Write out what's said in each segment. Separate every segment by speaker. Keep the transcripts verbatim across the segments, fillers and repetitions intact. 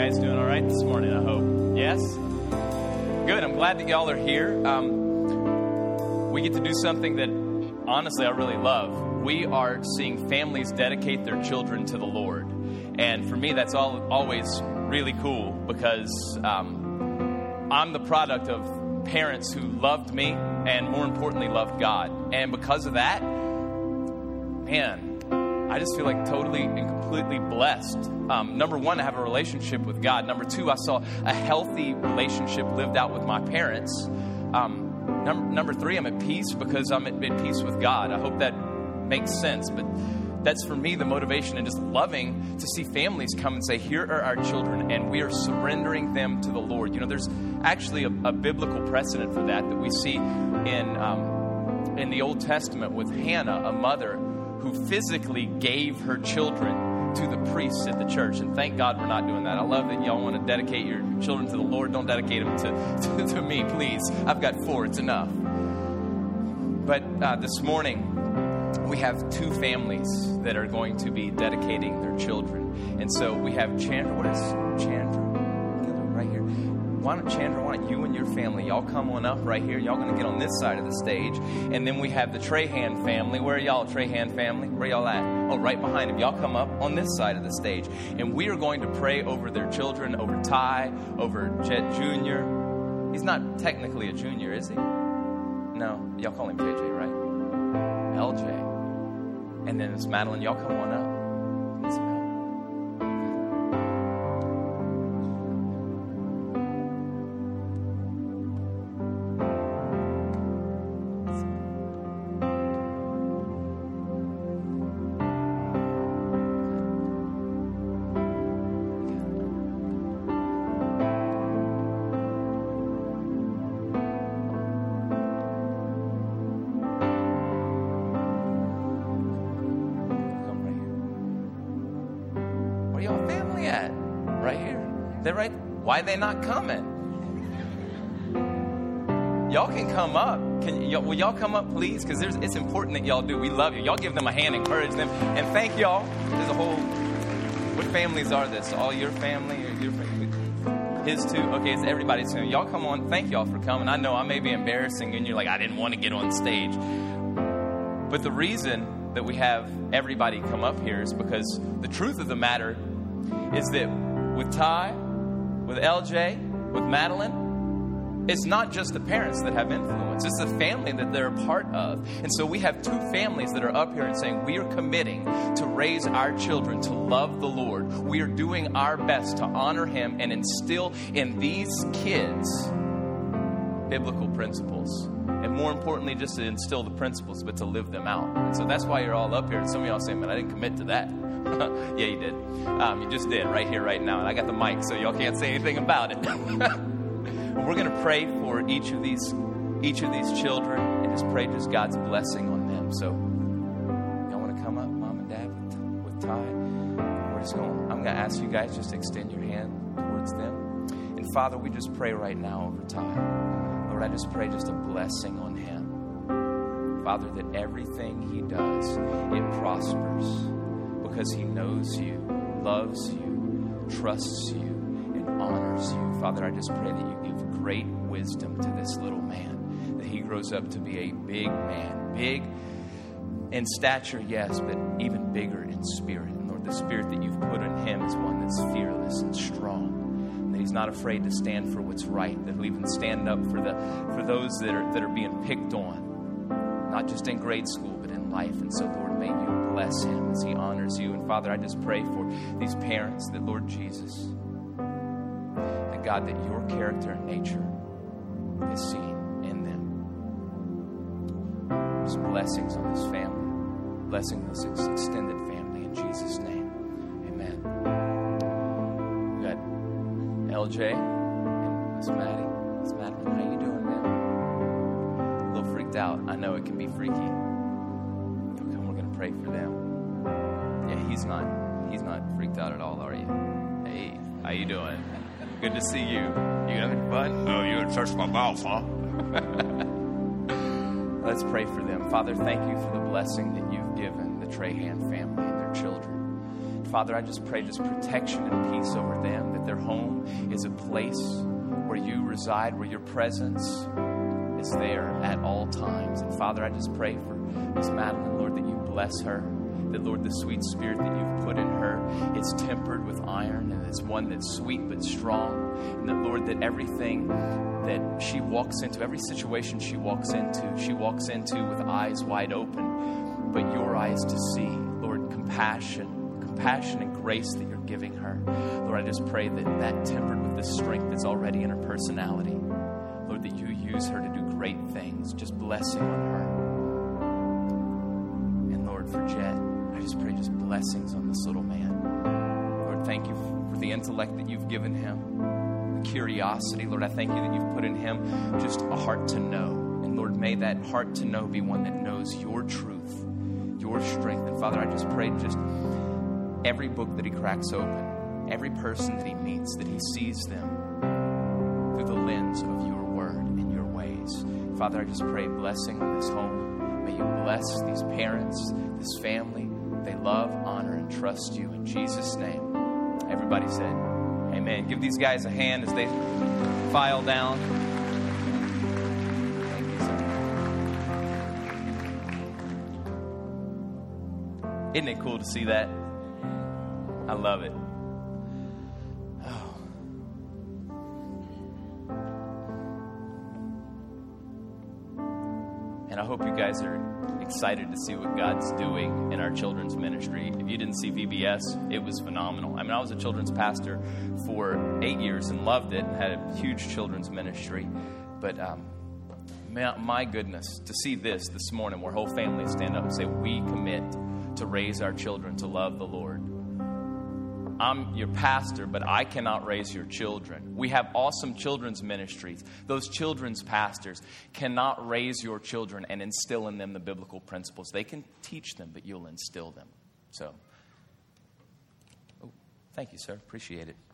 Speaker 1: guys doing all right this morning, I hope? Yes? Good. I'm glad that y'all are here. Um, we get to do something that, honestly, I really love. We are seeing families dedicate their children to the Lord. And for me, that's all, always really cool because um, I'm the product of parents who loved me and, more importantly, loved God. And because of that, man, I just feel like totally and completely blessed. Um, number one, I have a relationship with God. Number two, I saw a healthy relationship lived out with my parents. Um, num- number three, I'm at peace because I'm at, at peace with God. I hope that makes sense. But that's for me the motivation and just loving to see families come and say, here are our children, and we are surrendering them to the Lord. You know, there's actually a, a biblical precedent for that that we see in um, in the Old Testament with Hannah, a mother who physically gave her children to the priests at the church. And thank God we're not doing that. I love that y'all want to dedicate your children to the Lord. Don't dedicate them to, to, to me, please. I've got four. It's enough. But uh, this morning, we have two families that are going to be dedicating their children. And so we have Chandra. What is Chandra? Right here. Why don't, Chandra, why don't you and your family, y'all come on up right here. Y'all going to get on this side of the stage. And then we have the Trahan family. Where are y'all, Trahan family? Where y'all at? Oh, right behind them. Y'all come up on this side of the stage. And we are going to pray over their children, over Ty, over Jet Junior He's not technically a junior, is he? No. Y'all call him J J, right? L J. And then it's Madeline. Y'all come on up. It's Why are they not coming? Y'all can come up. Can y- will y'all come up, please? Because it's important that y'all do. We love you. Y'all give them a hand, encourage them, and thank y'all. There's a whole. What families are this? All your family or your family? His too. Okay, it's everybody's too. Y'all come on. Thank y'all for coming. I know I may be embarrassing, and you're like, I didn't want to get on stage. But the reason that we have everybody come up here is because the truth of the matter is that with Ty, with L J, with Madeline, it's not just the parents that have influence. It's the family that they're a part of. And so we have two families that are up here and saying, we are committing to raise our children to love the Lord. We are doing our best to honor Him and instill in these kids biblical principles. And more importantly, just to instill the principles, but to live them out. And so that's why you're all up here. And some of y'all say, man, I didn't commit to that. Yeah, you did. Um, you just did right here, right now. And I got the mic, so y'all can't say anything about it. We're going to pray for each of these each of these children and just pray just God's blessing on them. So y'all want to come up, Mom and Dad, with, with Ty? We're just going, I'm going to ask you guys just to extend your hand towards them. And Father, we just pray right now over Ty. Lord, I just pray just a blessing on him. Father, that everything he does, it prospers. Because he knows you, loves you, trusts you, and honors you. Father, I just pray that you give great wisdom to this little man, that he grows up to be a big man, big in stature, yes, but even bigger in spirit. And Lord, the spirit that you've put in him is one that's fearless and strong, and that he's not afraid to stand for what's right, that he'll even stand up for the for those that are that are being picked on, not just in grade school, but in life. And so, Lord, may you bless him as he honors you. And Father, I just pray for these parents that, Lord Jesus, that God, that your character and nature is seen in them. Just blessings on this family, blessing this extended family in Jesus' name. Amen. We got L J and Miss Maddie. Miss Madeline, how you doing, man? A little freaked out. I know it can be freaky. Pray for them. Yeah, he's not he's not freaked out at all, are you? Hey, how you doing? Good to see you. You having fun?
Speaker 2: Oh, you touched my mouth, huh?
Speaker 1: Let's pray for them. Father, thank you for the blessing that you've given the Trahan family and their children. Father, I just pray just protection and peace over them, that their home is a place where you reside, where your presence is there at all times. And Father, I just pray for Miss Madeline, Lord, that you bless her, that, Lord, the sweet spirit that you've put in her is tempered with iron, and it's one that's sweet but strong. And that, Lord, that everything that she walks into, every situation she walks into, she walks into with eyes wide open, but your eyes to see, Lord, compassion, compassion and grace that you're giving her. Lord, I just pray that that tempered with the strength that's already in her personality, Lord, that you use her to do great things, just blessing on her. And Lord, for Jet, I just pray just blessings on this little man. Lord, thank you for the intellect that you've given him, the curiosity. Lord, I thank you that you've put in him just a heart to know. And Lord, may that heart to know be one that knows your truth, your strength. And Father, I just pray just every book that he cracks open, every person that he meets, that he sees them through the lens of your word and your ways. Father, I just pray blessing on this home. May you bless these parents, this family. They love, honor, and trust you in Jesus' name. Everybody said, amen. Give these guys a hand as they file down. Thank you, sir. Isn't it cool to see that? I love it. Oh. And I hope you guys are excited to see what God's doing in our children's ministry. If you didn't see V B S, it was phenomenal. I mean, I was a children's pastor for eight years and loved it and had a huge children's ministry. But um, my, my goodness, to see this this morning where whole families stand up and say, we commit to raise our children to love the Lord. I'm your pastor, but I cannot raise your children. We have awesome children's ministries. Those children's pastors cannot raise your children and instill in them the biblical principles. They can teach them, but you'll instill them. So, oh, thank you, sir. Appreciate it.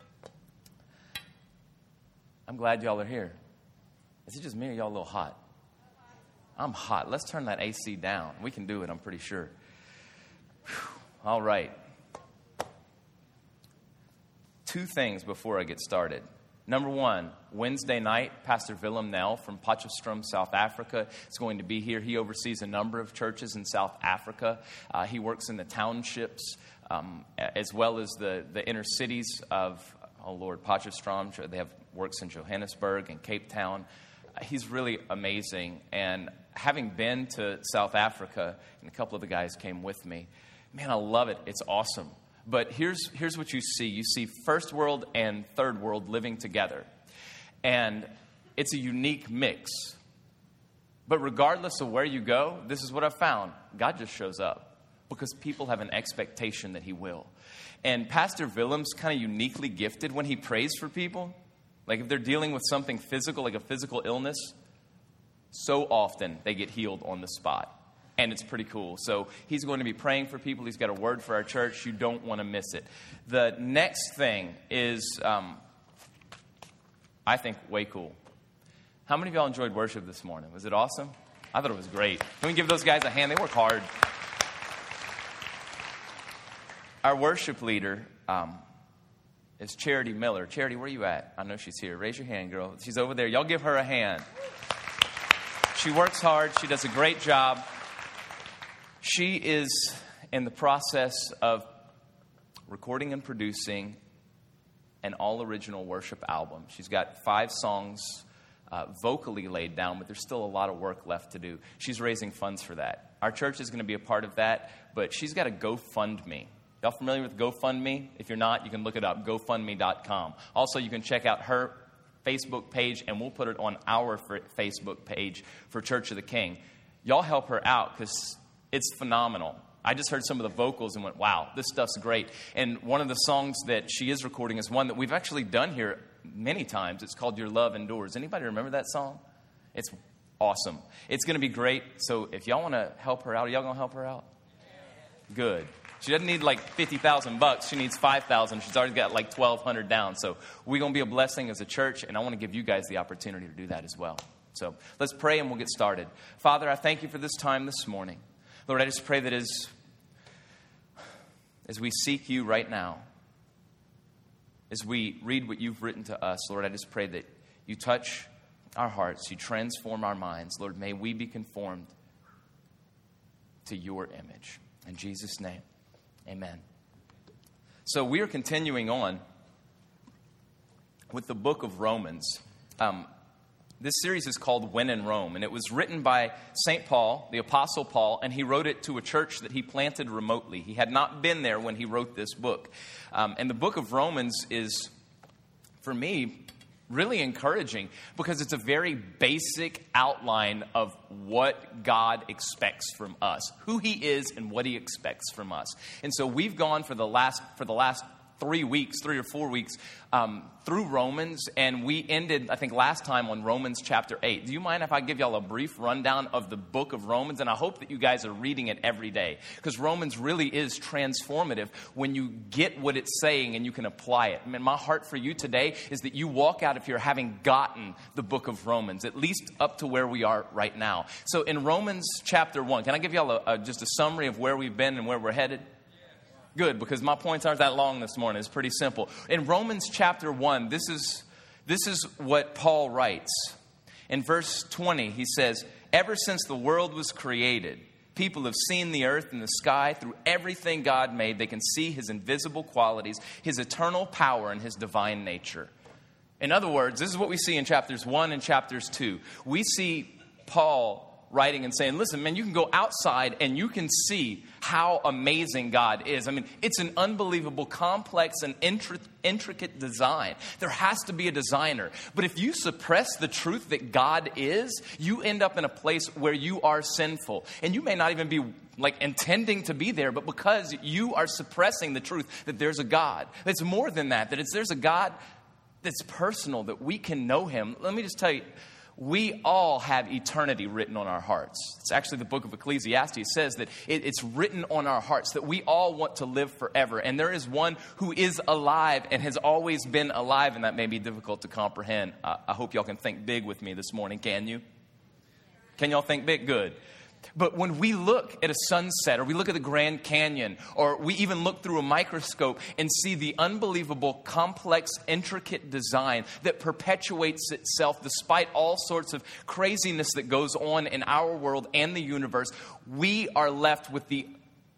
Speaker 1: I'm glad y'all are here. Is it just me or y'all a little hot? I'm hot. Let's turn that A C down. We can do it, I'm pretty sure. Whew. All right. Two things before I get started. Number one, Wednesday night, Pastor Willem Nel from Potchefstroom, South Africa is going to be here. He oversees a number of churches in South Africa. Uh, he works in the townships um, as well as the, the inner cities of, oh Lord, Potchefstroom. They have works in Johannesburg and Cape Town. Uh, he's really amazing. And having been to South Africa, and a couple of the guys came with me, man, I love it. It's awesome. But here's here's what you see. You see first world and third world living together. And it's a unique mix. But regardless of where you go, this is what I've found. God just shows up because people have an expectation that he will. And Pastor Willem's kind of uniquely gifted when he prays for people. Like if they're dealing with something physical, like a physical illness, so often they get healed on the spot. And it's pretty cool. So he's going to be praying for people. He's got a word for our church. You don't want to miss it. The next thing is, um, I think, way cool. How many of y'all enjoyed worship this morning? Was it awesome? I thought it was great. Can we give those guys a hand? They work hard. Our worship leader um, is Charity Miller. Charity, where are you at? I know she's here. Raise your hand, girl. She's over there. Y'all give her a hand. She works hard. She does a great job. She is in the process of recording and producing an all-original worship album. She's got five songs uh, vocally laid down, but there's still a lot of work left to do. She's raising funds for that. Our church is going to be a part of that, but she's got a GoFundMe. Y'all familiar with GoFundMe? If you're not, you can look it up, go fund me dot com. Also, you can check out her Facebook page, and we'll put it on our Facebook page for Church of the King. Y'all help her out because it's phenomenal. I just heard some of the vocals and went, wow, this stuff's great. And one of the songs that she is recording is one that we've actually done here many times. It's called Your Love Endures. Anybody remember that song? It's awesome. It's going to be great. So if y'all want to help her out, are y'all going to help her out? Good. She doesn't need like fifty thousand bucks. She needs five thousand. She's already got like twelve hundred down. So we're going to be a blessing as a church, and I want to give you guys the opportunity to do that as well. So let's pray and we'll get started. Father, I thank you for this time this morning. Lord, I just pray that as as we seek you right now, as we read what you've written to us, Lord, I just pray that you touch our hearts, you transform our minds. Lord, may we be conformed to your image. In Jesus' name, amen. So we are continuing on with the book of Romans. Um, this series is called When in Rome, and it was written by Saint Paul, the Apostle Paul, and he wrote it to a church that he planted remotely. He had not been there when he wrote this book. Um, and the book of Romans is, for me, really encouraging because it's a very basic outline of what God expects from us, who he is and what he expects from us. And so we've gone for the last for the last three weeks, three or four weeks, um, through Romans, and we ended, I think, last time on Romans chapter eight. Do you mind if I give y'all a brief rundown of the book of Romans? And I hope that you guys are reading it every day, because Romans really is transformative when you get what it's saying and you can apply it. I mean, my heart for you today is that you walk out of here having gotten the book of Romans, at least up to where we are right now. So in Romans chapter one, can I give y'all a, a, just a summary of where we've been and where we're headed? Good, because my points aren't that long this morning. It's pretty simple. In Romans chapter one, this is this is what Paul writes. In verse twenty, he says, "Ever since the world was created, people have seen the earth and the sky. Through everything God made, they can see his invisible qualities, his eternal power, and his divine nature." In other words, this is what we see in chapters one and chapters two. We see Paul writing and saying, listen, man, you can go outside and you can see how amazing God is. I mean, it's an unbelievable, complex, and intri- intricate design. There has to be a designer. But if you suppress the truth that God is, you end up in a place where you are sinful. And you may not even be like intending to be there, but because you are suppressing the truth that there's a God. It's more than that, that it's there's a God that's personal, that we can know him. Let me just tell you, we all have eternity written on our hearts. It's actually the book of Ecclesiastes says that it, it's written on our hearts that we all want to live forever. And there is one who is alive and has always been alive, and that may be difficult to comprehend. Uh, I hope y'all can think big with me this morning. Can you? Can y'all think big? Good. But when we look at a sunset, or we look at the Grand Canyon, or we even look through a microscope and see the unbelievable, complex, intricate design that perpetuates itself despite all sorts of craziness that goes on in our world and the universe, we are left with the,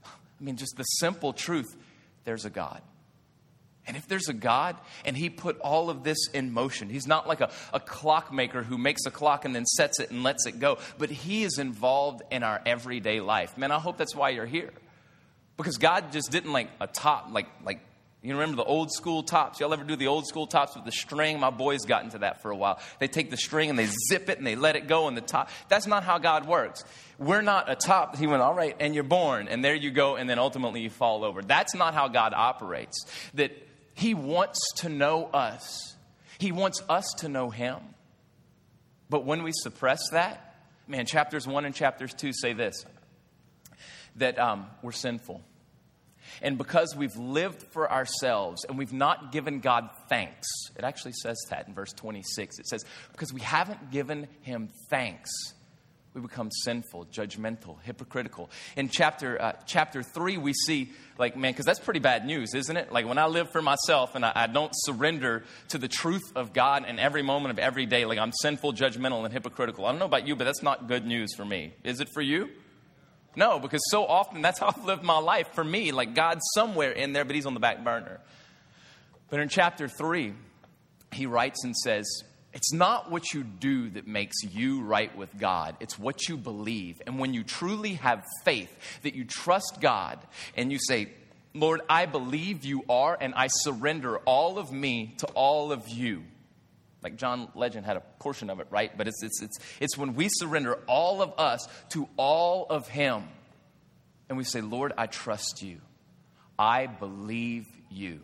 Speaker 1: I mean, just the simple truth: there's a God. And if there's a God and he put all of this in motion, he's not like a, a clockmaker who makes a clock and then sets it and lets it go, but he is involved in our everyday life. Man, I hope that's why you're here. Because God just didn't like a top, like, like you remember the old school tops? Y'all ever do the old school tops with the string? My boys got into that for a while. They take the string and they zip it and they let it go on the top. That's not how God works. We're not a top. He went, all right, and you're born, and there you go, and then ultimately you fall over. That's not how God operates. That he wants to know us. He wants us to know him. But when we suppress that, man, chapters one and chapters two say this, that um, we're sinful. And because we've lived for ourselves and we've not given God thanks, it actually says that in verse twenty-six. It says, because we haven't given him thanks, we become sinful, judgmental, hypocritical. In chapter uh, chapter three, we see, like, man, because that's pretty bad news, isn't it? Like, when I live for myself and I, I don't surrender to the truth of God in every moment of every day, like, I'm sinful, judgmental, and hypocritical. I don't know about you, but that's not good news for me. Is it for you? No, because so often that's how I've lived my life. For me, like, God's somewhere in there, but he's on the back burner. But in chapter three, he writes and says, it's not what you do that makes you right with God. It's what you believe. And when you truly have faith, that you trust God and you say, Lord, I believe you are, and I surrender all of me to all of you. Like John Legend had a portion of it, right? But it's, it's, it's, it's when we surrender all of us to all of him. And we say, Lord, I trust you. I believe you.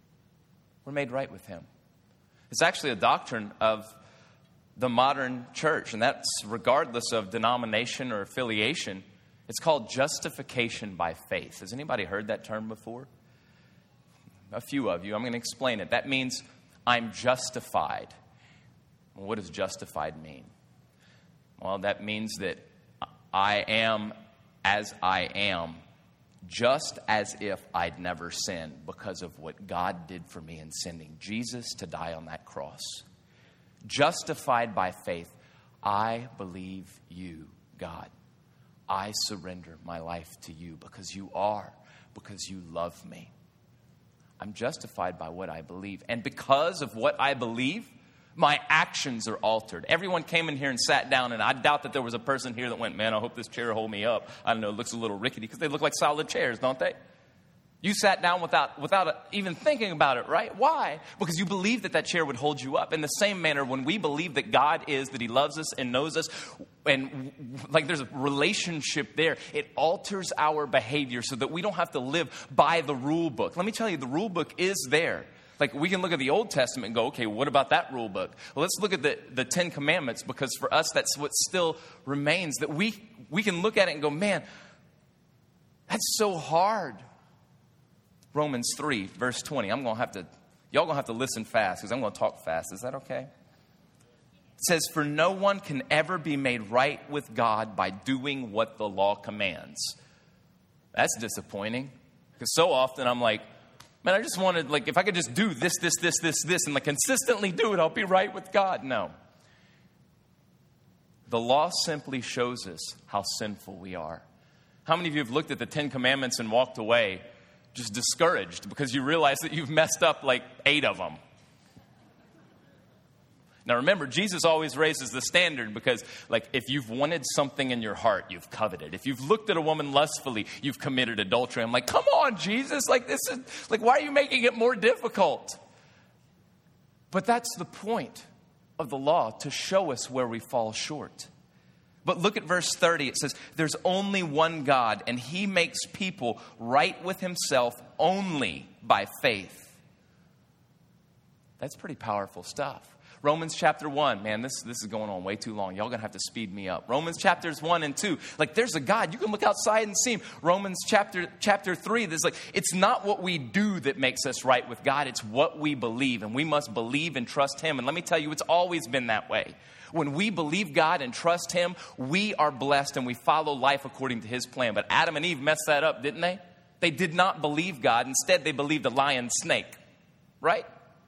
Speaker 1: We're made right with him. It's actually a doctrine of the modern church, and that's regardless of denomination or affiliation. It's called justification by faith. Has anybody heard that term before? A few of you. I'm going to explain it. That means I'm justified. Well, what does justified mean? Well, that means that I am as I am just as if I'd never sinned because of what God did for me in sending Jesus to die on that cross. Justified by faith, I believe you, God. I surrender my life to you because you are, because you love me. I'm justified by what I believe. And because of what I believe, my actions are altered. Everyone came in here and sat down, and I doubt that there was a person here that went, man, I hope this chair will hold me up. I don't know, it looks a little rickety, because they look like solid chairs, don't they? You sat down without without even thinking about it, right? Why? Because you believed that that chair would hold you up. In the same manner, when we believe that God is, that he loves us and knows us, and like there's a relationship there, it alters our behavior so that we don't have to live by the rule book. Let me tell you, the rule book is there. Like, we can look at the Old Testament and go, okay, what about that rule book? Well, let's look at the, the Ten Commandments, because for us, that's what still remains. That we we can look at it and go, man, that's so hard. Romans three, verse twenty. I'm going to have to, y'all going to have to listen fast, because I'm going to talk fast. Is that okay? It says, for no one can ever be made right with God by doing what the law commands. That's disappointing, because so often I'm like, man, I just wanted, like, if I could just do this, this, this, this, this, and like consistently do it, I'll be right with God. No. The law simply shows us how sinful we are. How many of you have looked at the Ten Commandments and walked away just discouraged because you realize that you've messed up like eight of them? Now remember, Jesus always raises the standard, because like if you've wanted something in your heart, you've coveted. If you've looked at a woman lustfully, you've committed adultery. I'm like, come on, Jesus, like this is like, why are you making it more difficult? But that's the point of the law, to show us where we fall short. But look at verse thirty. It says, there's only one God, and he makes people right with himself only by faith. That's pretty powerful stuff. Romans chapter one, man, this, this is going on way too long. Y'all going to have to speed me up. Romans chapters one and two, like there's a God. You can look outside and see him. Romans chapter chapter three, there's like, it's not what we do that makes us right with God. It's what we believe, and we must believe and trust him. And let me tell you, it's always been that way. When we believe God and trust him, we are blessed and we follow life according to his plan. But Adam and Eve messed that up, didn't they? They did not believe God. Instead, they believed a lion snake, right?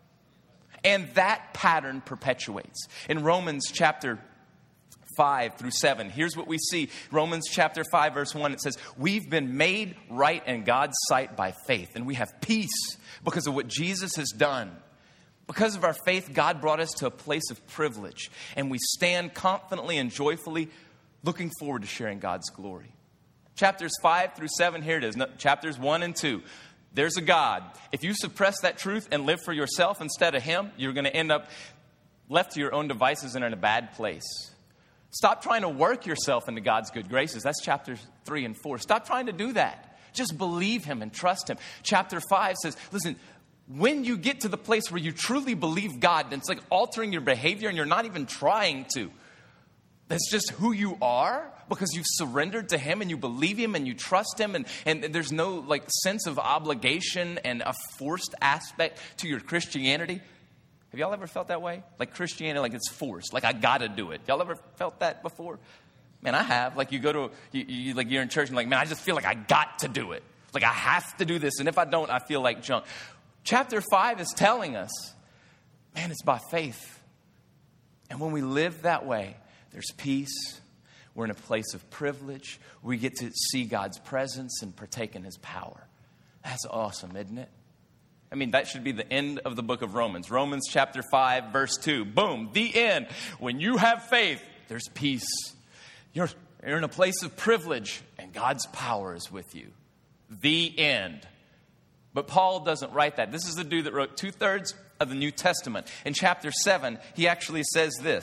Speaker 1: And that pattern perpetuates. In Romans chapter five through seven, here's what we see. Romans chapter five, verse one, it says, we've been made right in God's sight by faith, and we have peace because of what Jesus has done. Because of our faith, God brought us to a place of privilege, and we stand confidently and joyfully looking forward to sharing God's glory. Chapters five through seven, here it is. No, chapters one and two. There's a God. If you suppress that truth and live for yourself instead of him, you're going to end up left to your own devices and in a bad place. Stop trying to work yourself into God's good graces. That's chapters three and four. Stop trying to do that. Just believe him and trust him. Chapter five says, listen, when you get to the place where you truly believe God, and it's like altering your behavior and you're not even trying to. That's just who you are, because you've surrendered to him and you believe him and you trust him, and, and there's no like sense of obligation and a forced aspect to your Christianity. Have y'all ever felt that way? Like Christianity, like it's forced, like I gotta do it. Y'all ever felt that before? Man, I have. Like you go to, you, you, like you're in church and like, man, I just feel like I got to do it. Like I have to do this, and if I don't, I feel like junk. Chapter five is telling us, man, it's by faith. And when we live that way, there's peace. We're in a place of privilege. We get to see God's presence and partake in his power. That's awesome, isn't it? I mean, that should be the end of the book of Romans. Romans chapter five, verse two. Boom, the end. When you have faith, there's peace. You're, you're in a place of privilege, and God's power is with you. The end. But Paul doesn't write that. This is the dude that wrote two-thirds of the New Testament. In chapter seven, he actually says this.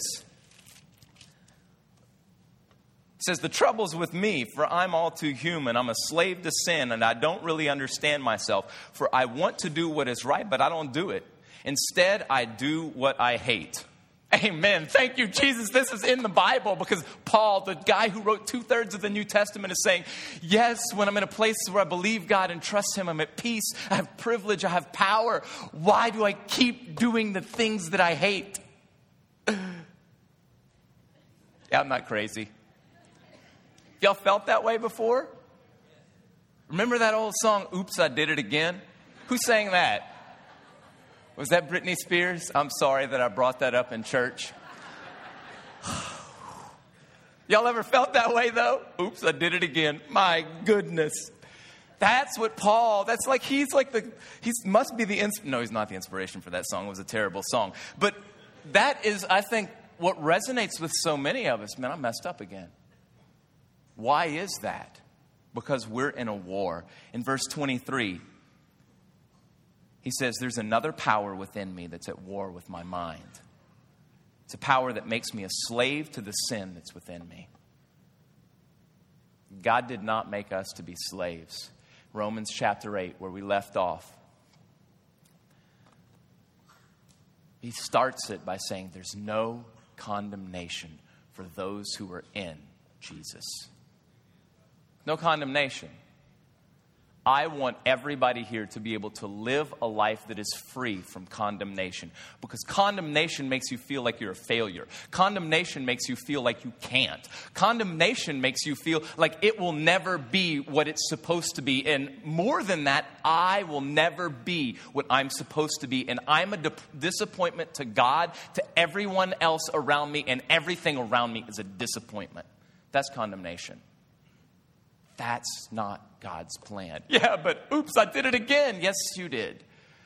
Speaker 1: He says, the trouble's with me, for I'm all too human. I'm a slave to sin, and I don't really understand myself. For I want to do what is right, but I don't do it. Instead, I do what I hate. Amen. Thank you, Jesus. This is in the Bible, because Paul, the guy who wrote two-thirds of the New Testament, is saying, yes, when I'm in a place where I believe God and trust him, I'm at peace, I have privilege, I have power. Why do I keep doing the things that I hate? Yeah, I'm not crazy. Y'all felt that way before? Remember that old song, Oops, I Did It Again? Who sang that? Was that Britney Spears? I'm sorry that I brought that up in church. Y'all ever felt that way, though? Oops, I did it again. My goodness. That's what Paul, that's like, he's like the, he must be the, ins- no, he's not the inspiration for that song. It was a terrible song. But that is, I think, what resonates with so many of us. Man, I messed up again. Why is that? Because we're in a war. In verse twenty-three, he says, there's another power within me that's at war with my mind. It's a power that makes me a slave to the sin that's within me. God did not make us to be slaves. Romans chapter eight, where we left off, he starts it by saying there's no condemnation for those who are in Jesus. No condemnation. I want everybody here to be able to live a life that is free from condemnation. Because condemnation makes you feel like you're a failure. Condemnation makes you feel like you can't. Condemnation makes you feel like it will never be what it's supposed to be. And more than that, I will never be what I'm supposed to be. And I'm a di- disappointment to God, to everyone else around me, and everything around me is a disappointment. That's condemnation. That's not God's plan. Yeah, but oops, I did it again. Yes, you did.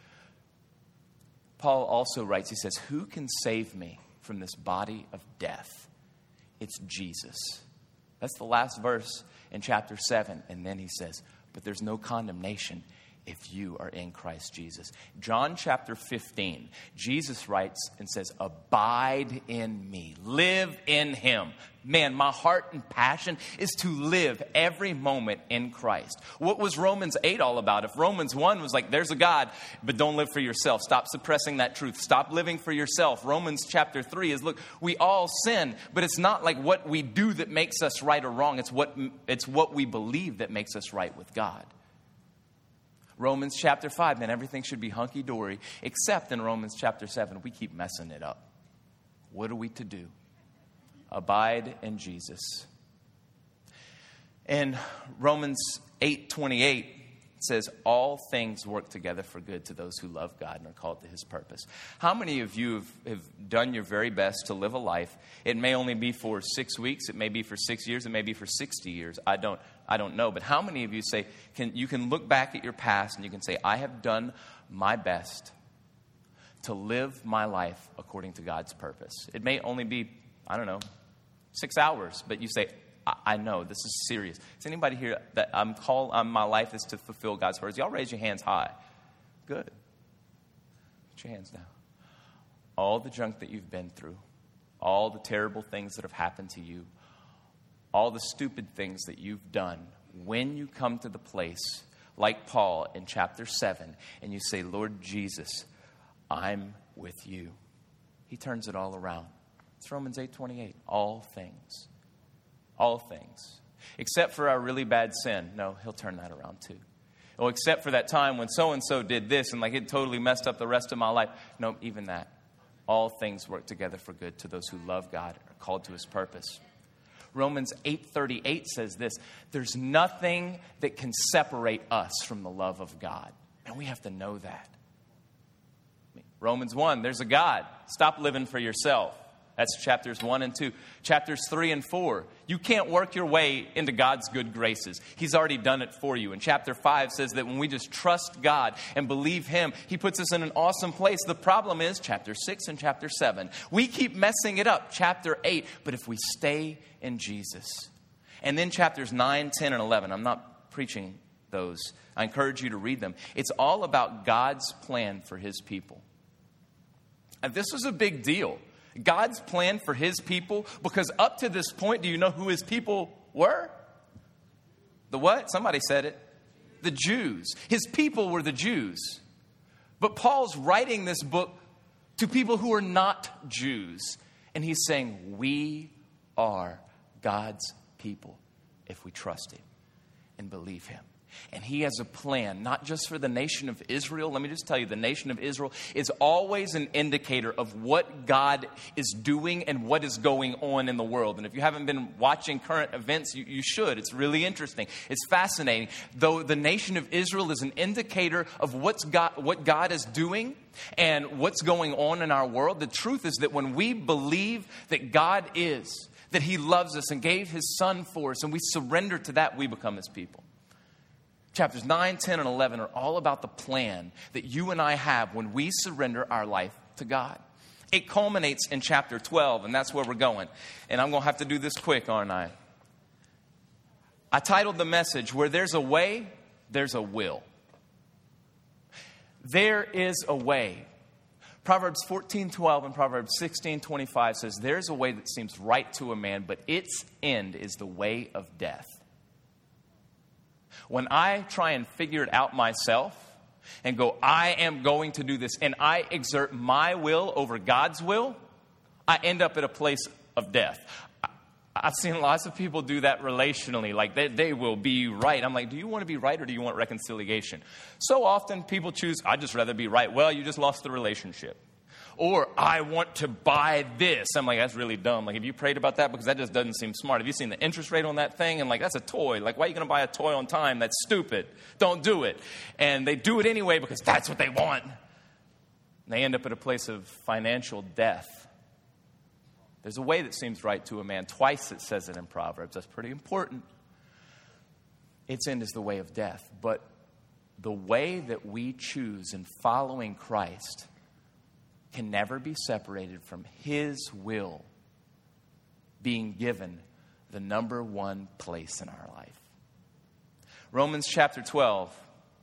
Speaker 1: Paul also writes, he says, who can save me from this body of death? It's Jesus. That's the last verse in chapter seven. And then he says, but there's no condemnation if you are in Christ Jesus. John chapter fifteen, Jesus writes and says, abide in me, live in him. Man, my heart and passion is to live every moment in Christ. What was Romans eight all about? If Romans one was like, there's a God, but don't live for yourself. Stop suppressing that truth. Stop living for yourself. Romans chapter three is, look, we all sin, but it's not like what we do that makes us right or wrong. It's what, it's what we believe that makes us right with God. Romans chapter five, man, everything should be hunky-dory, except in Romans chapter seven, we keep messing it up. What are we to do? Abide in Jesus. In Romans eight twenty-eight, it says, all things work together for good to those who love God and are called to his purpose. How many of you have, have done your very best to live a life? It may only be for six weeks. It may be for six years. It may be for sixty years. I don't, I don't know. But how many of you say, can, you can look back at your past and you can say, I have done my best to live my life according to God's purpose. It may only be, I don't know, six hours, but you say, I, I know this is serious. Is anybody here that I'm called, um, my life is to fulfill God's purpose? Y'all raise your hands high. Good. Put your hands down. All the junk that you've been through, all the terrible things that have happened to you, all the stupid things that you've done, when you come to the place like Paul in chapter seven and you say, Lord Jesus, I'm with you. He turns it all around. It's Romans eight twenty-eight. All things. All things. Except for our really bad sin. No, he'll turn that around too. Oh, except for that time when so-and-so did this and like it totally messed up the rest of my life. No, even that. All things work together for good to those who love God and are called to his purpose. Romans eight thirty-eight says this, there's nothing that can separate us from the love of God. And we have to know that. Romans one, there's a God. Stop living for yourself. That's chapters one and two. Chapters three and four, you can't work your way into God's good graces. He's already done it for you. And chapter five says that when we just trust God and believe him, he puts us in an awesome place. The problem is chapter six and chapter seven. We keep messing it up. Chapter eight, but if we stay in Jesus. And then chapters nine, ten, and eleven. I'm not preaching those. I encourage you to read them. It's all about God's plan for his people. And this was a big deal. God's plan for his people, because up to this point, do you know who his people were? The what? Somebody said it. The Jews. His people were the Jews. But Paul's writing this book to people who are not Jews. And he's saying, we are God's people if we trust him and believe him. And he has a plan, not just for the nation of Israel. Let me just tell you, the nation of Israel is always an indicator of what God is doing and what is going on in the world. And if you haven't been watching current events, you, you should. It's really interesting. It's fascinating. Though the nation of Israel is an indicator of what's God, what God is doing and what's going on in our world, the truth is that when we believe that God is, that he loves us and gave his son for us, and we surrender to that, we become his people. Chapters nine, ten, and eleven are all about the plan that you and I have when we surrender our life to God. It culminates in chapter twelve, and that's where we're going. And I'm going to have to do this quick, aren't I? I titled the message, Where There's a Way, There's a Will. There is a way. Proverbs fourteen twelve and Proverbs sixteen twenty-five says, there's a way that seems right to a man, but its end is the way of death. When I try and figure it out myself and go, I am going to do this, and I exert my will over God's will, I end up at a place of death. I've seen lots of people do that relationally, like they, they will be right. I'm like, do you want to be right or do you want reconciliation? So often people choose, I'd just rather be right. Well, you just lost the relationship. Or, I want to buy this. I'm like, that's really dumb. Like, have you prayed about that? Because that just doesn't seem smart. Have you seen the interest rate on that thing? And like, that's a toy. Like, why are you going to buy a toy on time? That's stupid. Don't do it. And they do it anyway because that's what they want. And they end up at a place of financial death. There's a way that seems right to a man. Twice it says it in Proverbs. That's pretty important. Its end is the way of death. But the way that we choose in following Christ can never be separated from his will being given the number one place in our life. Romans chapter twelve.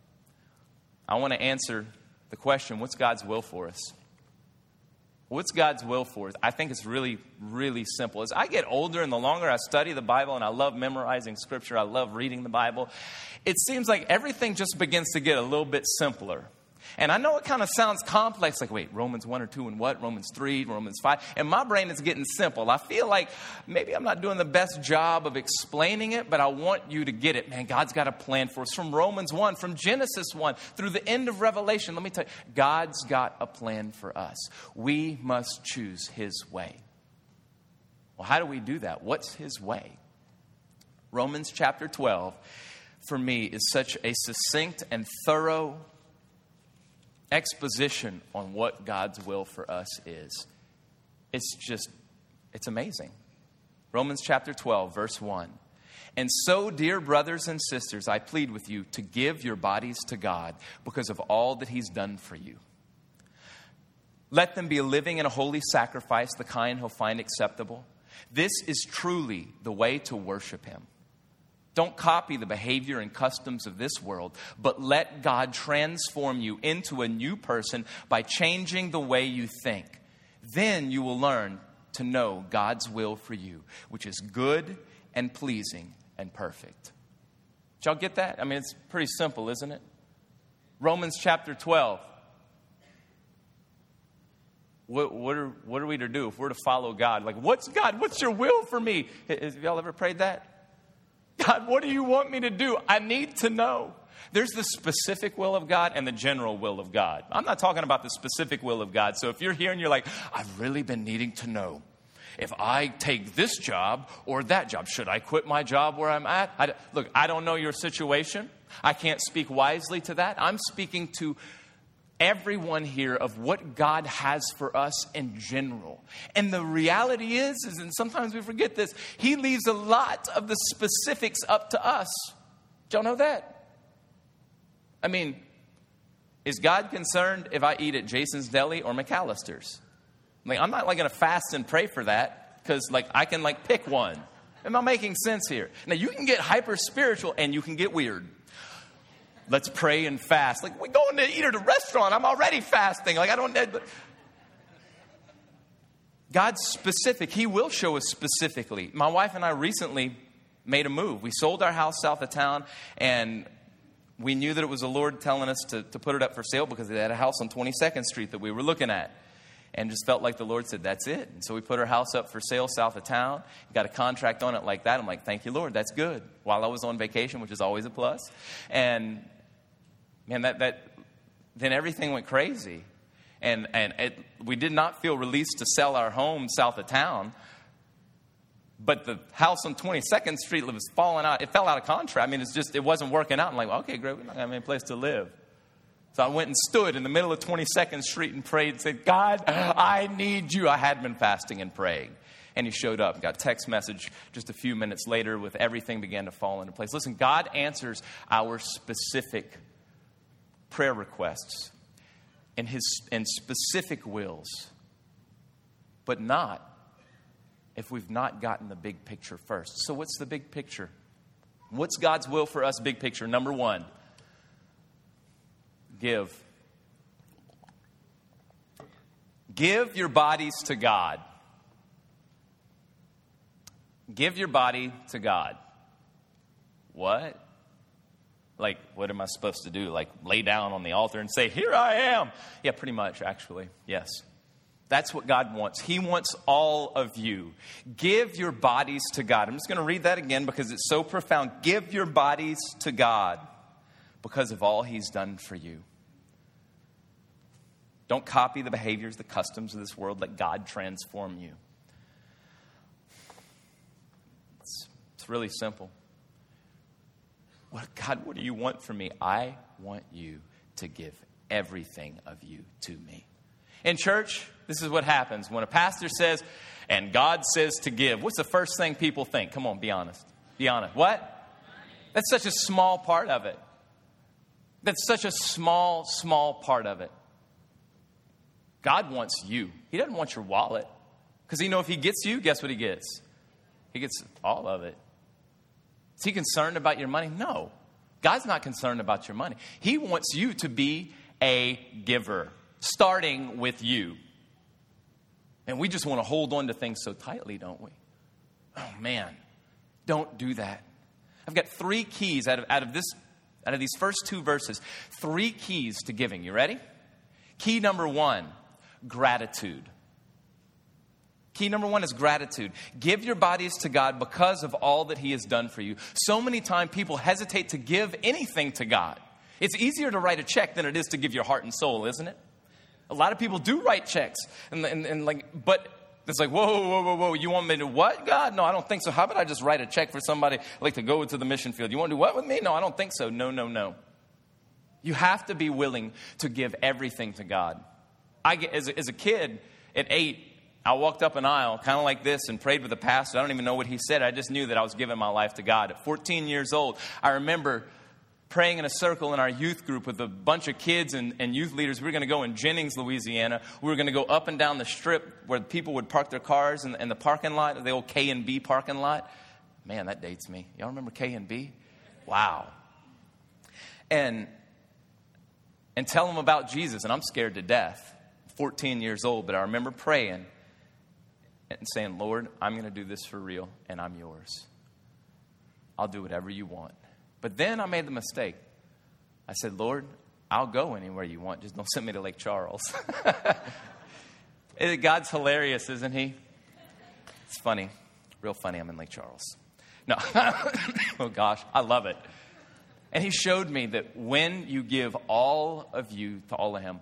Speaker 1: I want to answer the question, what's God's will for us? What's God's will for us? I think it's really, really simple. As I get older and the longer I study the Bible, and I love memorizing Scripture, I love reading the Bible, it seems like everything just begins to get a little bit simpler. And I know it kind of sounds complex, like, wait, Romans one or two and what? Romans three, Romans five. And my brain is getting simple. I feel like maybe I'm not doing the best job of explaining it, but I want you to get it. Man, God's got a plan for us. From Romans one, from Genesis one, through the end of Revelation, let me tell you, God's got a plan for us. We must choose his way. Well, how do we do that? What's his way? Romans chapter twelve, for me, is such a succinct and thorough exposition on what God's will for us is. It's just, it's amazing. Romans chapter twelve, verse one. And so, dear brothers and sisters, I plead with you to give your bodies to God because of all that he's done for you. Let them be a living and a holy sacrifice, the kind he'll find acceptable. This is truly the way to worship him. Don't copy the behavior and customs of this world, but let God transform you into a new person by changing the way you think. Then you will learn to know God's will for you, which is good and pleasing and perfect. Did y'all get that? I mean, it's pretty simple, isn't it? Romans chapter twelve. What, what, are, what are we to do if we're to follow God? Like, what's God? What's your will for me? Have y'all ever prayed that? God, what do you want me to do? I need to know. There's the specific will of God and the general will of God. I'm not talking about the specific will of God. So if you're here and you're like, I've really been needing to know if I take this job or that job, should I quit my job where I'm at? I, look, I don't know your situation. I can't speak wisely to that. I'm speaking to everyone here of what God has for us in general. And the reality is, is, and sometimes we forget this, he leaves a lot of the specifics up to us. Don't know that? I mean, is God concerned if I eat at Jason's Deli or McAllister's? I mean, I'm not like going to fast and pray for that because like I can like pick one. Am I making sense here? Now you can get hyper spiritual and you can get weird. Let's pray and fast. Like, we're going to eat at a restaurant. I'm already fasting. Like, I don't... God's specific. He will show us specifically. My wife and I recently made a move. We sold our house south of town, and we knew that it was the Lord telling us to, to put it up for sale because they had a house on twenty-second Street that we were looking at. and just felt like the Lord said, that's it. And so we put our house up for sale south of town, got a contract on it like that. I'm like, thank you, Lord, that's good. While I was on vacation, which is always a plus. And man, that, that then everything went crazy. And, and it, we did not feel released to sell our home south of town. But the house on twenty-second Street was falling out. It fell out of contract. I mean, it's just, it wasn't working out. I'm like, well, okay, great, we're not going to have any place to live. So I went and stood in the middle of twenty-second Street and prayed and said, God, I need you. I had been fasting and praying. And he showed up. Got a text message just a few minutes later with everything began to fall into place. Listen, God answers our specific prayer requests and his and specific wills, but not if we've not gotten the big picture first. So what's the big picture? What's God's will for us, big picture? Number one, give. Give your bodies to God. Give your body to God. What? Like, what am I supposed to do? Like, lay down on the altar and say, here I am. Yeah, pretty much, actually. Yes. That's what God wants. He wants all of you. Give your bodies to God. I'm just going to read that again because it's so profound. Give your bodies to God because of all he's done for you. Don't copy the behaviors, the customs of this world. Let God transform you. It's, it's really simple. What, God, what do you want from me? I want you to give everything of you to me. In church, this is what happens. When a pastor says, and God says to give, what's the first thing people think? Come on, be honest. Be honest. What? That's such a small part of it. That's such a small, small part of it. God wants you. He doesn't want your wallet. Because he knows if he gets you, guess what he gets? He gets all of it. Is he concerned about your money? No. God's not concerned about your money. He wants you to be a giver, starting with you. And we just want to hold on to things so tightly, don't we? Oh, man. Don't do that. I've got three keys out of, out of this, out of these first two verses. Three keys to giving. You ready? Key number one, gratitude. Key number one is gratitude. Give your bodies to God because of all that he has done for you. So many times people hesitate to give anything to God. It's easier to write a check than it is to give your heart and soul, isn't it? A lot of people do write checks. And, and, and like, but it's like, whoa, whoa, whoa, whoa. You want me to what, God? No, I don't think so. How about I just write a check for somebody like to go to the mission field? You want to do what with me? No, I don't think so. No, no, no. You have to be willing to give everything to God. I get, as, a, as a kid at eight, I walked up an aisle kind of like this and prayed with the pastor. I don't even know what he said. I just knew that I was giving my life to God. At fourteen years old, I remember praying in a circle in our youth group with a bunch of kids and, and youth leaders. We were going to go in Jennings, Louisiana. We were going to go up and down the strip where people would park their cars in, in the parking lot, the old K and B parking lot. Man, that dates me. Y'all remember K and B? Wow. And, and tell them about Jesus. And I'm scared to death. fourteen years old, but I remember praying and saying, Lord, I'm going to do this for real, and I'm yours. I'll do whatever you want. But then I made the mistake. I said, Lord, I'll go anywhere you want. Just don't send me to Lake Charles. God's hilarious, isn't he? It's funny. Real funny. I'm in Lake Charles. No. Oh, gosh. I love it. And he showed me that when you give all of you to all of him,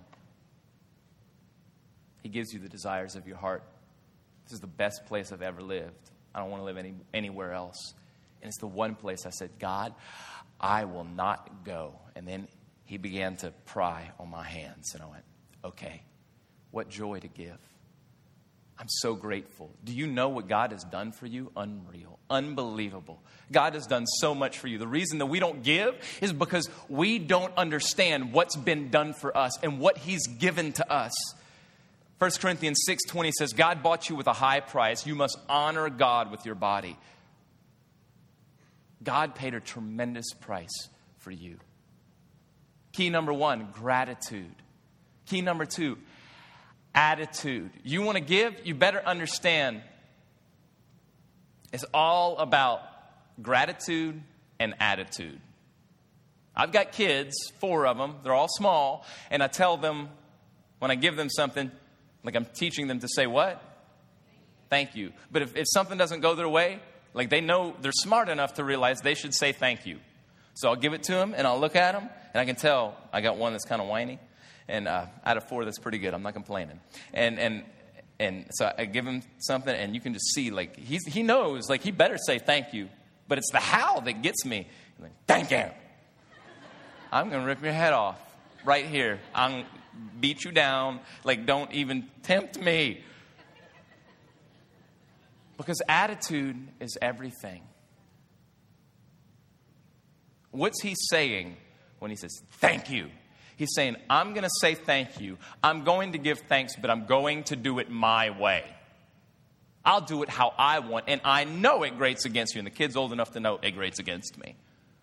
Speaker 1: he gives you the desires of your heart. This is the best place I've ever lived. I don't want to live any, anywhere else. And it's the one place I said, God, I will not go. And then he began to pry on my hands. And I went, okay, what joy to give. I'm so grateful. Do you know what God has done for you? Unreal. Unbelievable. God has done so much for you. The reason that we don't give is because we don't understand what's been done for us and what he's given to us. First Corinthians six twenty says, God bought you with a high price. You must honor God with your body. God paid a tremendous price for you. Key number one, gratitude. Key number two, attitude. You want to give? You better understand it's all about gratitude and attitude. I've got kids, four of them. They're all small. And I tell them, when I give them something, Like I'm teaching them to say what? Thank you. But if, if something doesn't go their way, like they know, they're smart enough to realize they should say thank you. So I'll give it to them and I'll look at them and I can tell I got one that's kind of whiny. And uh, out of four, that's pretty good. I'm not complaining. And and and so I give him something and you can just see like he's, he knows like he better say thank you. But it's the how that gets me. Like, thank you. I'm going to rip your head off right here. I'm beat you down. Like don't even tempt me. Because attitude is everything. What's he saying when he says, thank you? He's saying, I'm going to say thank you. I'm going to give thanks, but I'm going to do it my way. I'll do it how I want, and I know it grates against you. And the kid's old enough to know it grates against me.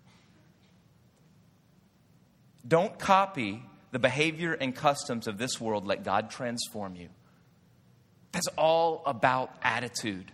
Speaker 1: Don't copy the behavior and customs of this world. Let God transform you. That's all about attitude.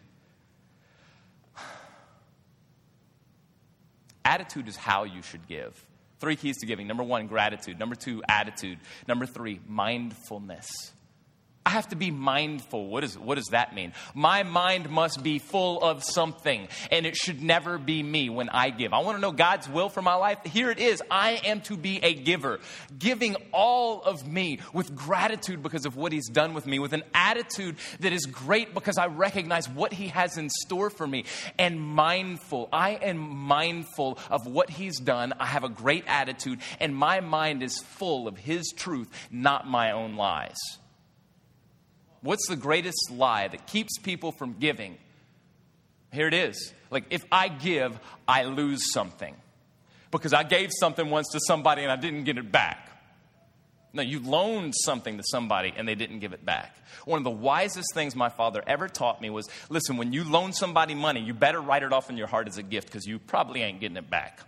Speaker 1: Attitude is how you should give. Three keys to giving. Number one, gratitude. Number two, attitude. Number three, mindfulness. I have to be mindful. What, is, what does that mean? My mind must be full of something, and it should never be me when I give. I want to know God's will for my life. Here it is. I am to be a giver, giving all of me with gratitude because of what he's done with me, with an attitude that is great because I recognize what he has in store for me, and mindful. I am mindful of what he's done. I have a great attitude, and my mind is full of his truth, not my own lies. What's the greatest lie that keeps people from giving? Here it is. Like, if I give, I lose something. Because I gave something once to somebody and I didn't get it back. No, you loaned something to somebody and they didn't give it back. One of the wisest things my father ever taught me was, listen, when you loan somebody money, you better write it off in your heart as a gift because you probably ain't getting it back.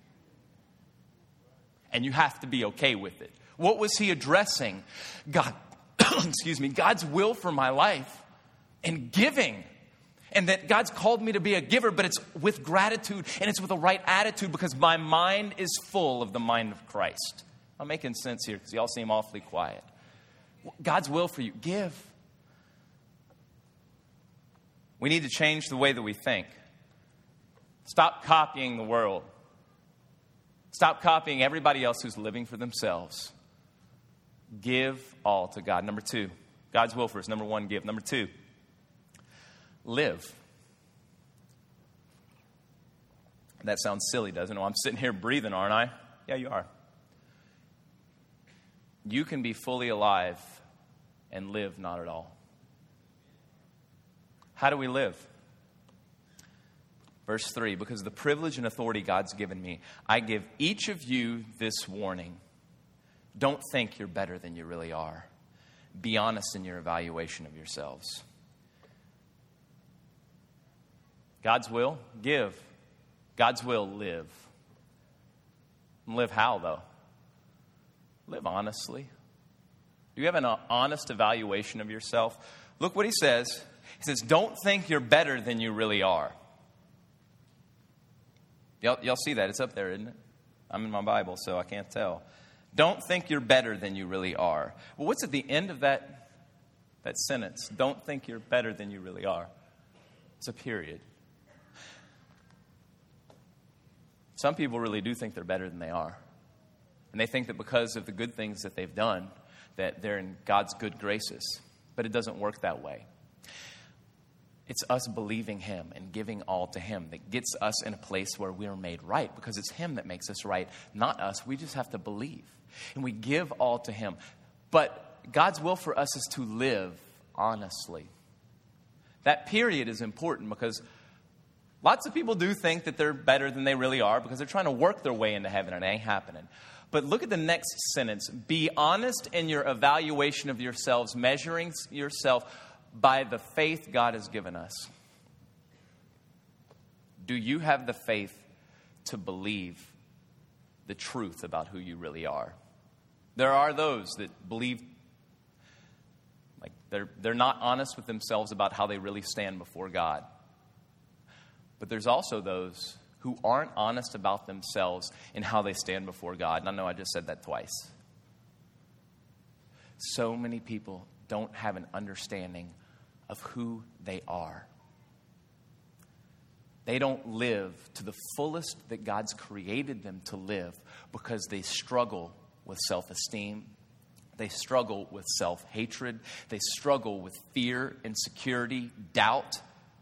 Speaker 1: And you have to be okay with it. What was he addressing? God. excuse me, God's will for my life and giving. And that God's called me to be a giver, but it's with gratitude and it's with a right attitude because my mind is full of the mind of Christ. I'm making sense here because y'all seem awfully quiet. God's will for you, give. We need to change the way that we think. Stop copying the world. Stop copying everybody else who's living for themselves. Give all to God. Number two, God's will for us. Number one, give. Number two, live. That sounds silly, doesn't it? I'm sitting here breathing, aren't I? Yeah, you are. You can be fully alive and live not at all. How do we live? Verse three, because of the privilege and authority God's given me, I give each of you this warning. Don't think you're better than you really are. Be honest in your evaluation of yourselves. God's will, give. God's will, live. Live how, though? Live honestly. Do you have an honest evaluation of yourself? Look what he says. He says, don't think you're better than you really are. Y'all, y'all see that? It's up there, isn't it? I'm in my Bible, so I can't tell. Don't think you're better than you really are. Well, what's at the end of that, that sentence? Don't think you're better than you really are. It's a period. Some people really do think they're better than they are. And they think that because of the good things that they've done, that they're in God's good graces. But it doesn't work that way. It's us believing him and giving all to him that gets us in a place where we are made right, because it's him that makes us right, not us. We just have to believe. And we give all to him. But God's will for us is to live honestly. That period is important because lots of people do think that they're better than they really are because they're trying to work their way into heaven and it ain't happening. But look at the next sentence. Be honest in your evaluation of yourselves, measuring yourself by the faith God has given us. Do you have the faith to believe the truth about who you really are? There are those that believe like they're they're not honest with themselves about how they really stand before God. But there's also those who aren't honest about themselves and how they stand before God. And I know I just said that twice. So many people don't have an understanding of who they are. They don't live to the fullest that God's created them to live because they struggle with self-esteem. They struggle with self-hatred. They struggle with fear, insecurity, doubt.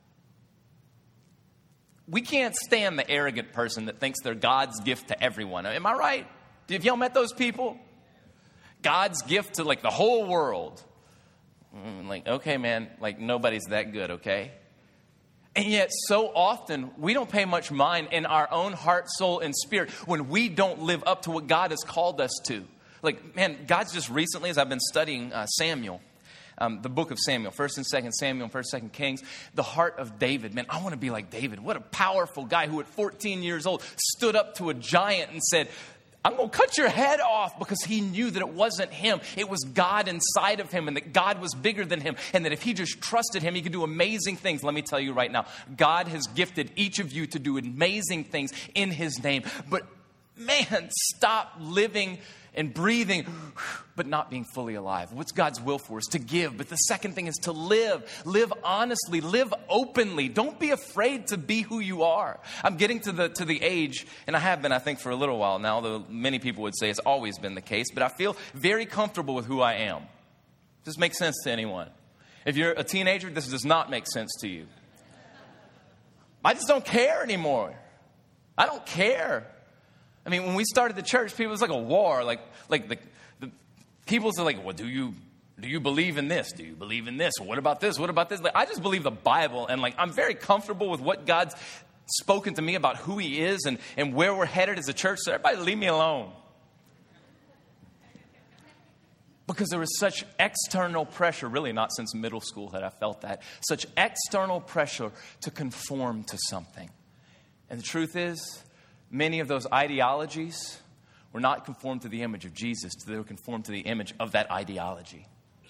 Speaker 1: We can't stand the arrogant person that thinks they're God's gift to everyone. Am I right? Have y'all met those people? God's gift to like the whole world. Mm, like, okay, man, like nobody's that good, okay? And yet so often we don't pay much mind in our own heart, soul, and spirit when we don't live up to what God has called us to. Like, man, God's just recently, as I've been studying uh, Samuel, um, the book of Samuel, First and Second Samuel, First, Second Kings, the heart of David. Man, I want to be like David. What a powerful guy who at fourteen years old stood up to a giant and said, I'm going to cut your head off, because he knew that it wasn't him. It was God inside of him, and that God was bigger than him, and that if he just trusted him, he could do amazing things. Let me tell you right now, God has gifted each of you to do amazing things in his name. But man, stop living and breathing, but not being fully alive. What's God's will for us? To give. But the second thing is to live. Live honestly. Live openly. Don't be afraid to be who you are. I'm getting to the to the age, and I have been, I think, for a little while now, though many people would say it's always been the case, but I feel very comfortable with who I am. Does this make sense to anyone? If you're a teenager, this does not make sense to you. I just don't care anymore. I don't care. I mean, when we started the church, people, it was like a war. Like, like the, the people are like, well, do you do you believe in this? Do you believe in this? What about this? What about this? Like, I just believe the Bible, and like I'm very comfortable with what God's spoken to me about who he is and, and where we're headed as a church. So everybody leave me alone. Because there was such external pressure, really not since middle school had I felt that, such external pressure to conform to something. And the truth is, many of those ideologies were not conformed to the image of Jesus. They were conformed to the image of that ideology.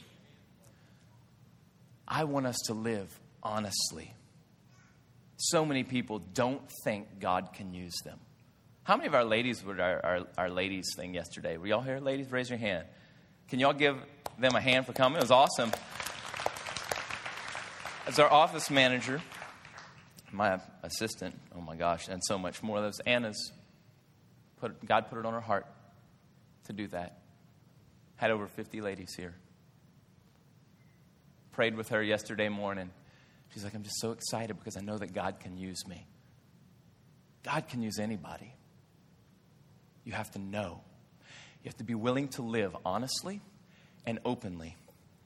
Speaker 1: I want us to live honestly. So many people don't think God can use them. How many of our ladies were our, our, our ladies thing yesterday? Were y'all here, ladies? Raise your hand. Can y'all give them a hand for coming? It was awesome. As our office manager, my assistant, oh my gosh, and so much more. Those Anna's, put, God put it on her heart to do that. Had over fifty ladies here. Prayed with her yesterday morning. She's like, I'm just so excited because I know that God can use me. God can use anybody. You have to know. You have to be willing to live honestly and openly.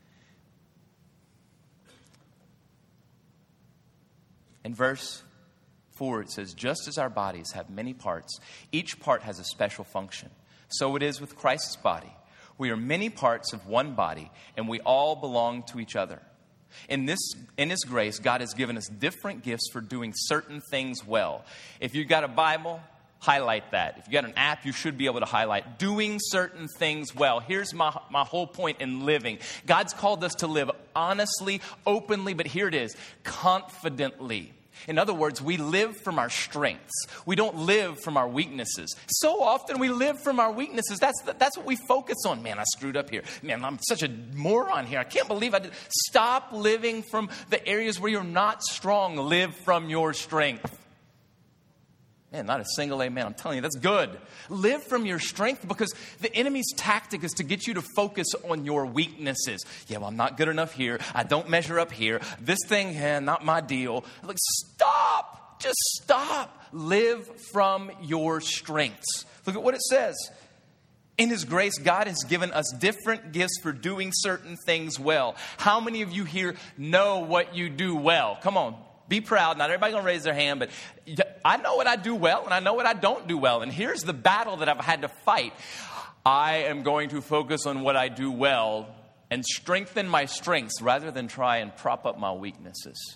Speaker 1: In verse four, it says, just as our bodies have many parts, each part has a special function. So it is with Christ's body. We are many parts of one body, and we all belong to each other. In this, in his grace, God has given us different gifts for doing certain things well. If you've got a Bible, highlight that. If you got an app, you should be able to highlight doing certain things well. Here's my, my whole point in living. God's called us to live honestly, openly, but here it is, confidently. In other words, we live from our strengths. We don't live from our weaknesses. So often we live from our weaknesses. That's that's what we focus on. Man, I screwed up here. Man, I'm such a moron here. I can't believe I did. Stop living from the areas where you're not strong. Live from your strength. Man, not a single amen. I'm telling you, that's good. Live from your strength, because the enemy's tactic is to get you to focus on your weaknesses. Yeah, well, I'm not good enough here. I don't measure up here. This thing, eh, not my deal. Like, stop. Just stop. Live from your strengths. Look at what it says. In his grace, God has given us different gifts for doing certain things well. How many of you here know what you do well? Come on. Be proud. Not everybody's going to raise their hand, but I know what I do well, and I know what I don't do well. And here's the battle that I've had to fight. I am going to focus on what I do well and strengthen my strengths rather than try and prop up my weaknesses.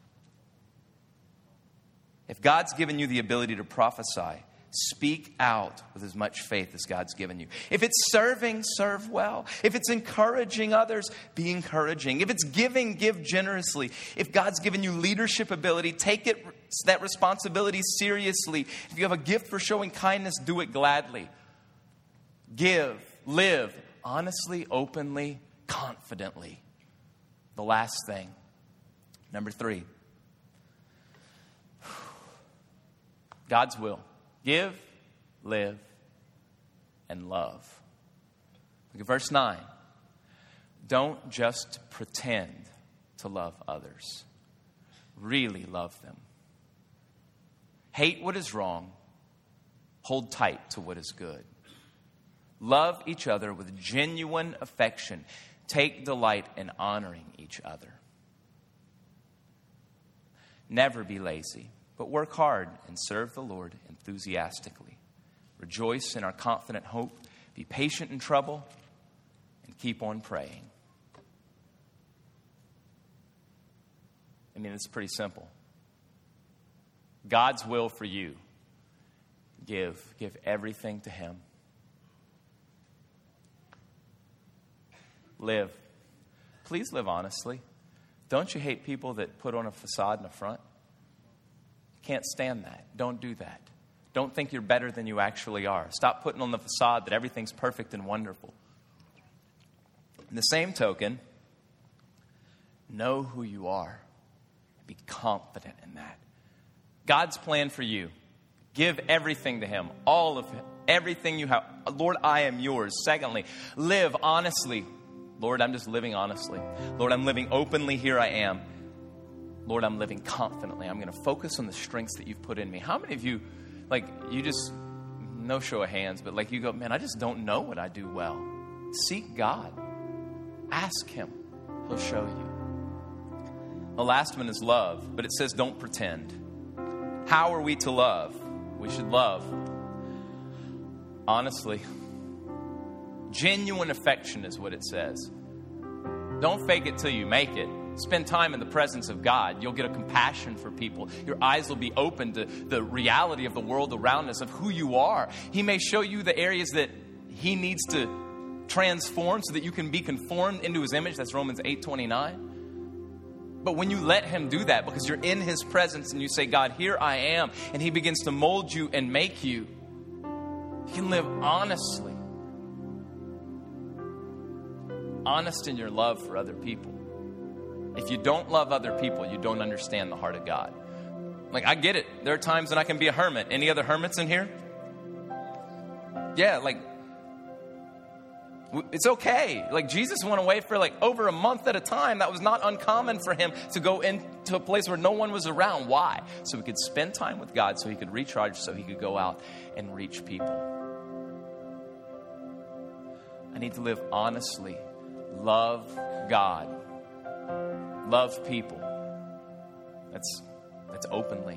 Speaker 1: If God's given you the ability to prophesy, speak out with as much faith as God's given you. If it's serving, serve well. If it's encouraging others, be encouraging. If it's giving, give generously. If God's given you leadership ability, take it that responsibility seriously. If you have a gift for showing kindness, do it gladly. Give, live honestly, openly, confidently. The last thing, number three, God's will. Give, live, and love. Look at verse nine. Don't just pretend to love others. Really love them. Hate what is wrong. Hold tight to what is good. Love each other with genuine affection. Take delight in honoring each other. Never be lazy, but work hard and serve the Lord enthusiastically. Rejoice in our confident hope. Be patient in trouble and keep on praying. I mean, it's pretty simple. God's will for you. Give. Give everything to Him. Live. Please live honestly. Don't you hate people that put on a facade in the front? Can't stand that. Don't do that. Don't think you're better than you actually are. Stop putting on the facade that everything's perfect and wonderful. In the same token, know who you are. Be confident in that. God's plan for you. Give everything to Him. All of it. Everything you have. Lord, I am yours. Secondly, live honestly. Lord, I'm just living honestly. Lord, I'm living openly. Here I am. Lord, I'm living confidently. I'm going to focus on the strengths that you've put in me. How many of you, like, you just, no show of hands, but like you go, man, I just don't know what I do well. Seek God. Ask Him. He'll show you. The last one is love, but it says don't pretend. How are we to love? We should love honestly. Genuine affection is what it says. Don't fake it till you make it. Spend time in the presence of God. You'll get a compassion for people. Your eyes will be open to the reality of the world around us, of who you are. He may show you the areas that He needs to transform so that you can be conformed into His image. That's Romans eight twenty-nine. But when you let Him do that, because you're in His presence and you say, God, here I am, and He begins to mold you and make you, you can live honestly. Honest in your love for other people. If you don't love other people, you don't understand the heart of God. Like, I get it. There are times when I can be a hermit. Any other hermits in here? Yeah, like, it's okay. Like, Jesus went away for like over a month at a time. That was not uncommon for Him to go into a place where no one was around. Why? So He could spend time with God, so He could recharge, so He could go out and reach people. I need to live honestly. Love God. Love people. That's, that's openly.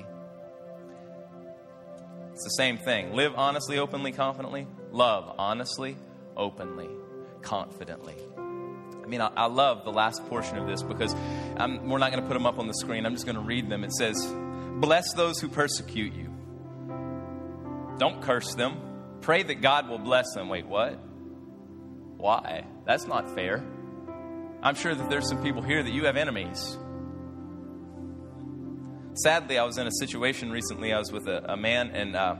Speaker 1: It's the same thing. Live honestly, openly, confidently. Love honestly, openly, confidently. I mean, I, I love the last portion of this because I'm, we're not going to put them up on the screen. I'm just going to read them. It says, bless those who persecute you. Don't curse them. Pray that God will bless them. Wait, what? Why? That's not fair. I'm sure that there's some people here that you have enemies. Sadly, I was in a situation recently. I was with a, a man, and uh,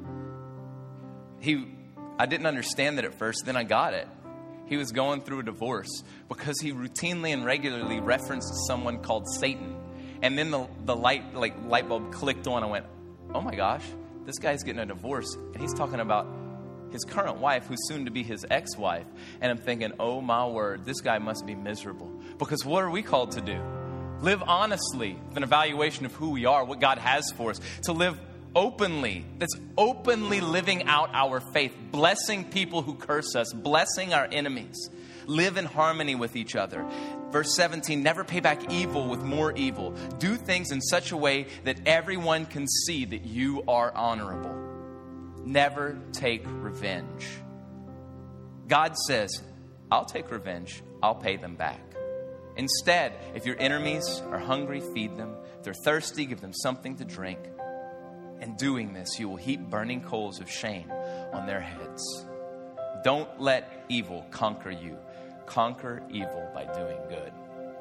Speaker 1: he, I didn't understand it at first. Then I got it. He was going through a divorce because he routinely and regularly referenced someone called Satan. And then the, the light, like light bulb clicked on. I went, oh my gosh, this guy's getting a divorce, and he's talking about his current wife, who's soon to be his ex-wife. And I'm thinking, oh my word, this guy must be miserable. Because what are we called to do? Live honestly with an evaluation of who we are, what God has for us. To live openly, that's openly living out our faith, blessing people who curse us, blessing our enemies. Live in harmony with each other. Verse seventeen, never pay back evil with more evil. Do things in such a way that everyone can see that you are honorable. Never take revenge. God says, I'll take revenge. I'll pay them back. Instead, if your enemies are hungry, feed them. If they're thirsty, give them something to drink. In doing this, you will heap burning coals of shame on their heads. Don't let evil conquer you. Conquer evil by doing good.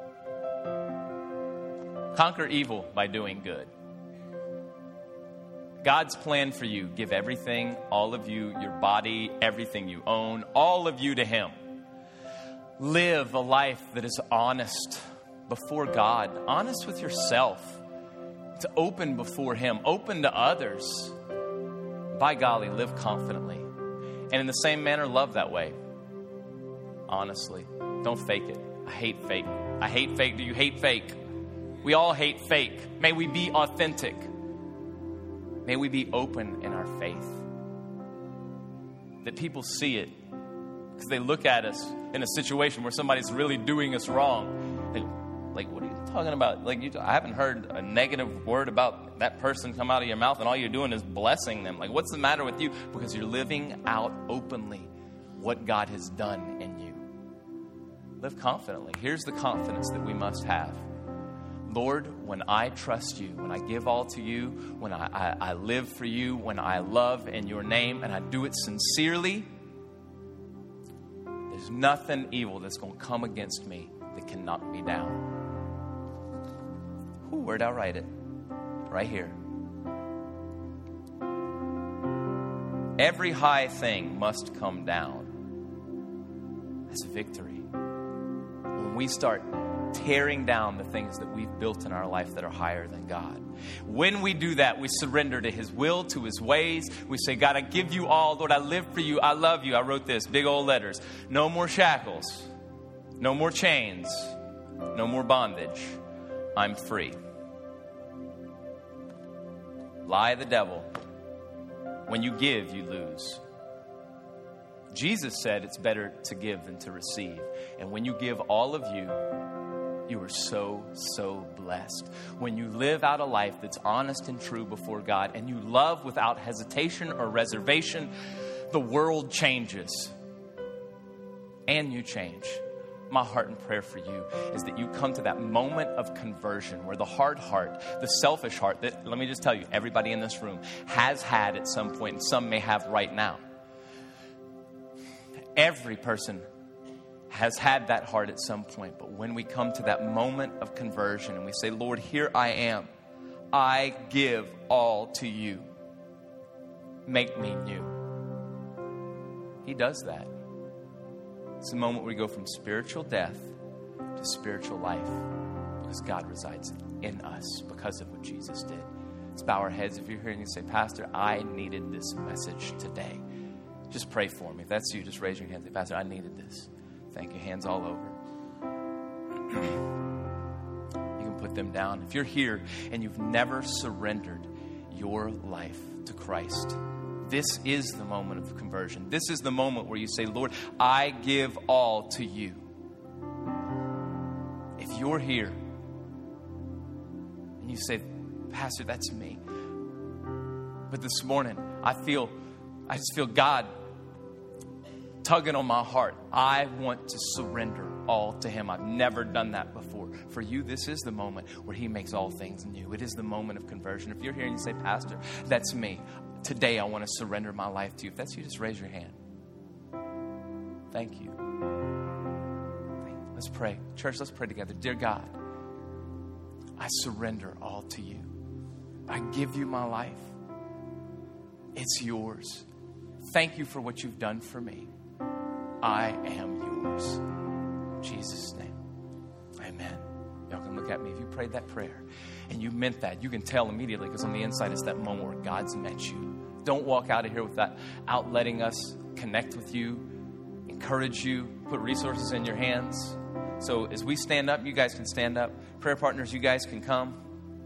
Speaker 1: Conquer evil by doing good. God's plan for you, give everything, all of you, your body, everything you own, all of you to Him. Live a life that is honest. before God, honest with yourself, to open before him, open to others, by golly, live confidently. And in the same manner, love that way. Honestly, don't fake it. I hate fake. I hate fake. Do you hate fake? We all hate fake. May we be authentic. May we be open in our faith. That people see it. Because they look at us in a situation where somebody's really doing us wrong. They, like, what are you talking about? Like, you, I haven't heard a negative word about that person come out of your mouth, and all you're doing is blessing them. Like, what's the matter with you? Because you're living out openly what God has done in you. Live confidently. Here's the confidence that we must have. Lord, when I trust you, when I give all to you, when I, I, I live for you, when I love in your name, and I do it sincerely, there's nothing evil that's going to come against me that can knock me down. Ooh, where'd I write it? Right here. Every high thing must come down. That's victory. When we start tearing down the things that we've built in our life that are higher than God. When we do that, we surrender to his will, to his ways. We say, God, I give you all. Lord, I live for you. I love you. I wrote this, big old letters. No more shackles. No more chains. No more bondage. I'm free. Lie of the devil. When you give, you lose. Jesus said it's better to give than to receive. And when you give all of you, you are so, so blessed. When you live out a life that's honest and true before God, and you love without hesitation or reservation, the world changes. And you change. My heart and prayer for you is that you come to that moment of conversion where the hard heart, the selfish heart, that, let me just tell you, everybody in this room has had at some point, and some may have right now. Every person has had that heart at some point. But when we come to that moment of conversion and we say, Lord, here I am. I give all to you. Make me new. He does that. It's the moment where we go from spiritual death to spiritual life because God resides in us because of what Jesus did. Let's bow our heads. If you're here and you say, Pastor, I needed this message today. Just pray for me. If that's you, just raise your hand. Say, Pastor, I needed this. Thank you. Hands all over. You can put them down. If you're here and you've never surrendered your life to Christ, this is the moment of conversion. This is the moment where you say, Lord, I give all to you. If you're here and you say, Pastor, that's me. But this morning, I feel, I just feel God tugging on my heart. I want to surrender all to him. I've never done that before. For you, this is the moment where he makes all things new. It is the moment of conversion. If you're here and you say, Pastor, that's me. Today, I want to surrender my life to you. If that's you, just raise your hand. Thank you. Let's pray. Church, let's pray together. Dear God, I surrender all to you. I give you my life. It's yours. Thank you for what you've done for me. I am yours. In Jesus' name. Amen. Y'all can look at me. If you prayed that prayer and you meant that, you can tell immediately because on the inside it's that moment where God's met you. Don't walk out of here without out letting us connect with you, encourage you, put resources in your hands. So as we stand up, you guys can stand up. Prayer partners, you guys can come.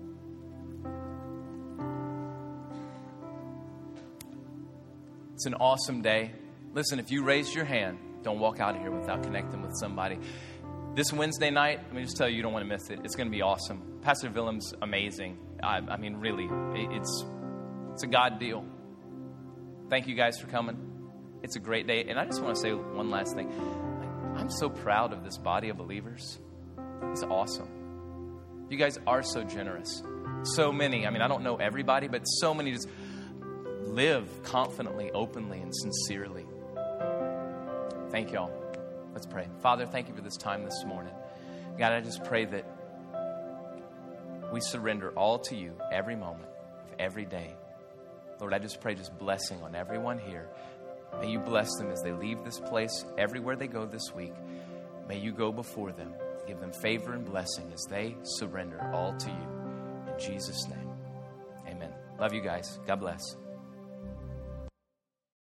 Speaker 1: It's an awesome day. Listen, if you raised your hand, don't walk out of here without connecting with somebody. This Wednesday night, let me just tell you, you don't want to miss it. It's going to be awesome. Pastor Willem's amazing. I, I mean, really, it's it's a God deal. Thank you guys for coming. It's a great day. And I just want to say one last thing. I'm so proud of this body of believers. It's awesome. You guys are so generous. So many. I mean, I don't know everybody, but so many just live confidently, openly, and sincerely. Thank y'all. Let's pray. Father, thank you for this time this morning. God, I just pray that we surrender all to you every moment of every day. Lord, I just pray just blessing on everyone here. May you bless them as they leave this place, everywhere they go this week. May you go before them. Give them favor and blessing as they surrender all to you. In Jesus' name, amen. Love you guys. God bless.